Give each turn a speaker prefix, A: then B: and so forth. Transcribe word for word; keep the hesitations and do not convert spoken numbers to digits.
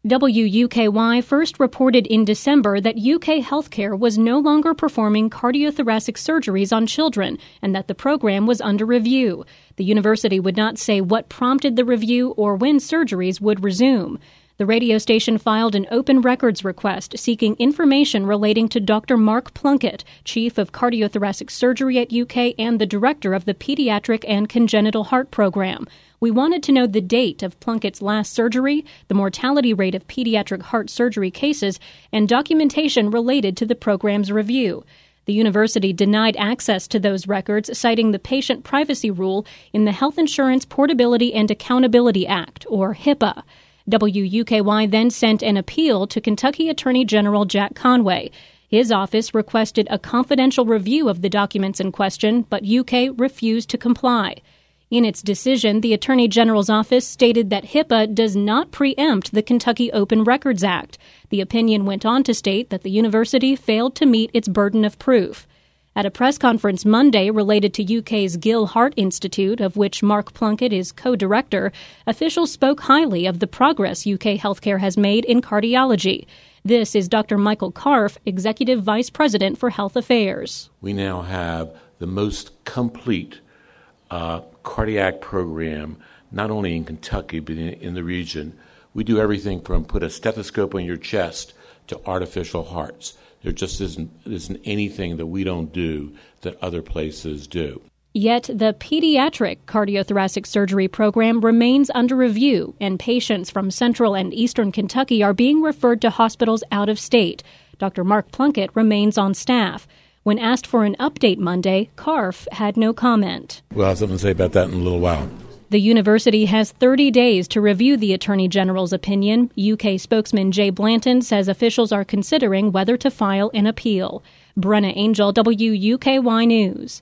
A: W U K Y first reported in December that U K Healthcare was no longer performing cardiothoracic surgeries on children and that the program was under review. The university would not say what prompted the review or when surgeries would resume. The radio station filed an open records request seeking information relating to Doctor Mark Plunkett, chief of cardiothoracic surgery at U K and the director of the Pediatric and Congenital Heart Program. We wanted to know the date of Plunkett's last surgery, the mortality rate of pediatric heart surgery cases, and documentation related to the program's review. The university denied access to those records, citing the Patient Privacy Rule in the Health Insurance Portability and Accountability Act, or HIPAA. W U K Y then sent an appeal to Kentucky Attorney General Jack Conway. His office requested a confidential review of the documents in question, but U K refused to comply. In its decision, the Attorney General's office stated that HIPAA does not preempt the Kentucky Open Records Act. The opinion went on to state that the university failed to meet its burden of proof. At a press conference Monday related to U K's Gill Heart Institute, of which Mark Plunkett is co-director, officials spoke highly of the progress U K healthcare has made in cardiology. This is Doctor Michael Karff, Executive Vice President for Health Affairs.
B: We now have the most complete uh, cardiac program, not only in Kentucky, but in, in the region. We do everything from put a stethoscope on your chest to artificial hearts. There just isn't, isn't anything that we don't do that other places do.
A: Yet the pediatric cardiothoracic surgery program remains under review, and patients from central and eastern Kentucky are being referred to hospitals out of state. Doctor Mark Plunkett remains on staff. When asked for an update Monday, Karff had no comment.
B: We'll have something to say about that in a little while.
A: The university has thirty days to review the Attorney General's opinion. U K spokesman Jay Blanton says officials are considering whether to file an appeal. Brenna Angel, W U K Y News.